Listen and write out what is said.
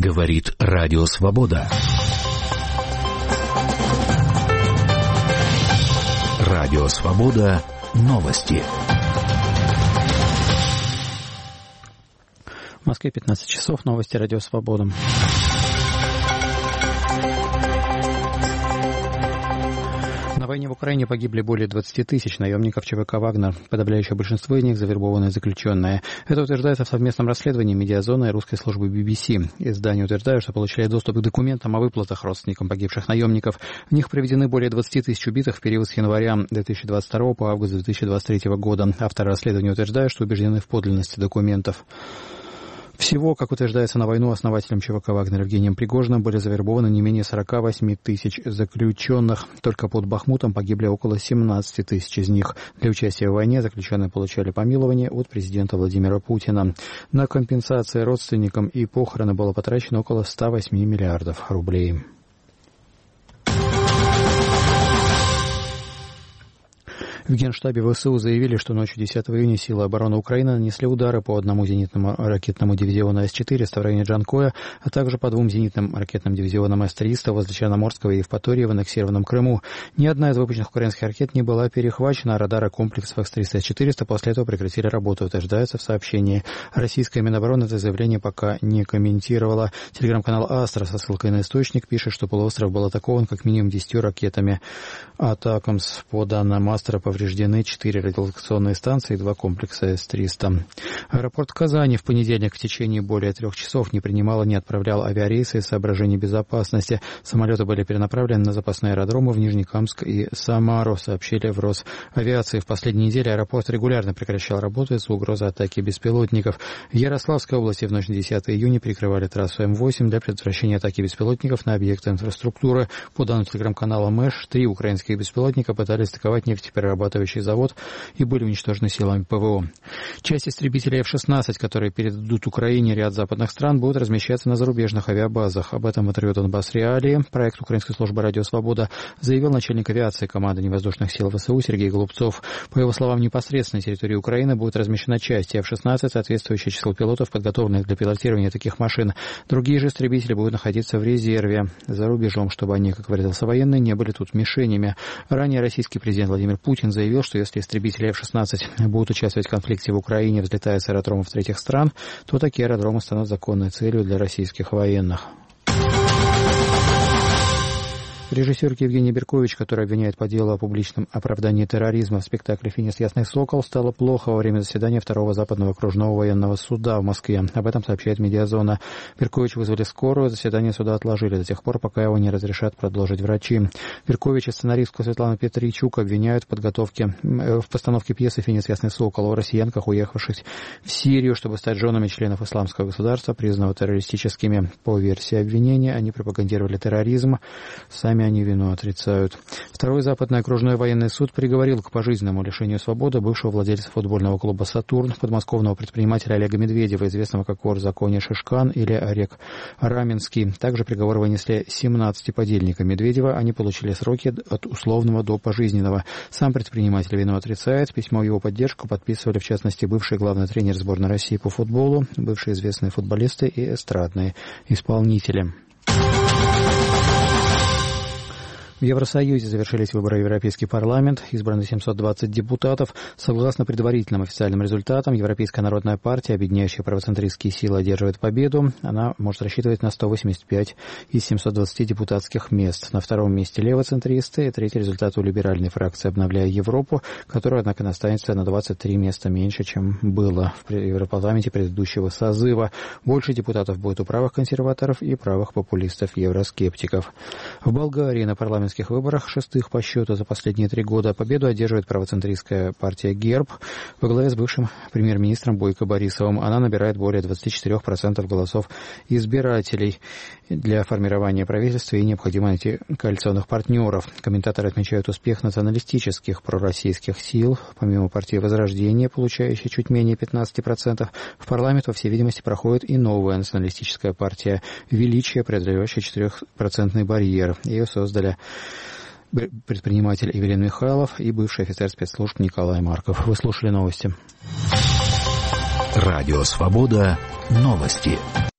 Говорит Радио Свобода. Радио Свобода. Новости. В Москве 15 часов. Новости Радио Свобода. На войне в Украине погибли более 20 тысяч наемников ЧВК «Вагнер». Подавляющее большинство из них завербованные заключенные. Это утверждается в совместном расследовании «Медиазона» и русской службы BBC. Издания утверждают, что получили доступ к документам о выплатах родственникам погибших наемников. В них приведены более 20 тысяч убитых в период с января 2022 по август 2023 года. Авторы расследования утверждают, что убеждены в подлинности документов. Всего, как утверждается, на войну основателем ЧВК «Вагнер» Евгением Пригожиным были завербованы не менее 48 тысяч заключенных. Только под Бахмутом погибли около 17 тысяч из них. Для участия в войне заключенные получали помилование от президента Владимира Путина. На компенсации родственникам и похороны было потрачено около 108 миллиардов рублей. В Генштабе ВСУ заявили, что ночью 10 июня силы обороны Украины нанесли удары по одному зенитному ракетному дивизиону С-400 в районе Джанкоя, а также по двум зенитным ракетным дивизионам С-300 возле Черноморского и Евпатории в аннексированном Крыму. Ни одна из выпущенных украинских ракет не была перехвачена, а радары комплексов С-300 и С-400 после этого прекратили работу, утверждается в сообщении. Российская Минобороны это заявление пока не комментировала. Телеграм-канал «Астра» со ссылкой на источник пишет, что полуостров был атакован как минимум 10 ракетами. Атакамс, по данным «Астра», повреждены 4 радиолокационные станции и 2 комплекса С-300. Аэропорт Казани в понедельник в течение более 3 часов не принимал и не отправлял авиарейсы из соображений безопасности. Самолеты были перенаправлены на запасные аэродромы в Нижнекамск и Самару, сообщили в Росавиации. В последние недели аэропорт регулярно прекращал работу из-за угрозы атаки беспилотников. В Ярославской области в ночь на 10 июня перекрывали трассу М8 для предотвращения атаки беспилотников на объекты инфраструктуры. По данным телеграм-канала МЭШ, 3 украинских беспилотника пытались атаковать нефтеперерабатывающий завод и были уничтожены силами ПВО. Часть истребителей F-16, которые передадут Украине ряд западных стран, будут размещаться на зарубежных авиабазах. Об этом в интервью «Донбасс Реалии» проект украинской службы «Радио Свобода» заявил начальник авиации команды невоздушных сил ВСУ Сергей Голубцов. По его словам, непосредственно на территории Украины будет размещена часть F-16, соответствующая числу пилотов, подготовленных для пилотирования таких машин. Другие же истребители будут находиться в резерве за рубежом, чтобы они, как выразился военный, не были тут мишенями. Ранее российский президент Владимир Путин заявил, что если истребители F-16 будут участвовать в конфликте в Украине, взлетая с аэродромов третьих стран, то такие аэродромы станут законной целью для российских военных. Режиссер Евгений Беркович, который обвиняет по делу о публичном оправдании терроризма в спектакле «Финис. Ясный сокол», стало плохо во время заседания Второго Западного окружного военного суда в Москве. Об этом сообщает «Медиазона». Беркович вызвали скорую, заседание суда отложили до тех пор, пока его не разрешат продолжить врачи. Беркович и сценаристку Светлану Петричук обвиняют в постановке пьесы «Финис. Ясный сокол» о россиянках, уехавших в Сирию, чтобы стать женами членов исламского государства, признанного террористическими. По версии обвинения, они пропагандировали терроризм. Сами они вину отрицают. Второй Западный окружной военный суд приговорил к пожизненному лишению свободы бывшего владельца футбольного клуба «Сатурн», подмосковного предпринимателя Олега Медведева, известного как вор в законе Шишкан или Олег Раменский. Также приговор вынесли 17 подельникам Медведева. Они получили сроки от условного до пожизненного. Сам предприниматель вину отрицает. Письмо в его поддержку подписывали, в частности, бывший главный тренер сборной России по футболу, бывшие известные футболисты и эстрадные исполнители. В Евросоюзе завершились выборы в Европейский парламент. Избраны 720 депутатов. Согласно предварительным официальным результатам, Европейская народная партия, объединяющая правоцентристские силы, одерживает победу. Она может рассчитывать на 185 из 720 депутатских мест. На втором месте левоцентристы. Третий результат у либеральной фракции «Обновляя Европу», которая, однако, останется на 23 места меньше, чем было в Европарламенте предыдущего созыва. Больше депутатов будет у правых консерваторов и правых популистов-евроскептиков. В Болгарии на парламентских выборах, шестых по счету за последние 3 года, победу одерживает правоцентристская партия ГЕРБ во главе с бывшим премьер-министром Бойко Борисовым. Она набирает более 24% голосов избирателей. Для формирования правительства и необходимо найти коалиционных партнеров. Комментаторы отмечают успех националистических пророссийских сил. Помимо партии Возрождения, получающей чуть менее 15%, в парламент, во всей видимости, проходит и новая националистическая партия «Величие», преодолевающая 4% барьер. Ее создали предприниматель Эвелин Михайлов и бывший офицер спецслужб Николай Марков. Вы слушали новости. Радио Свобода. Новости.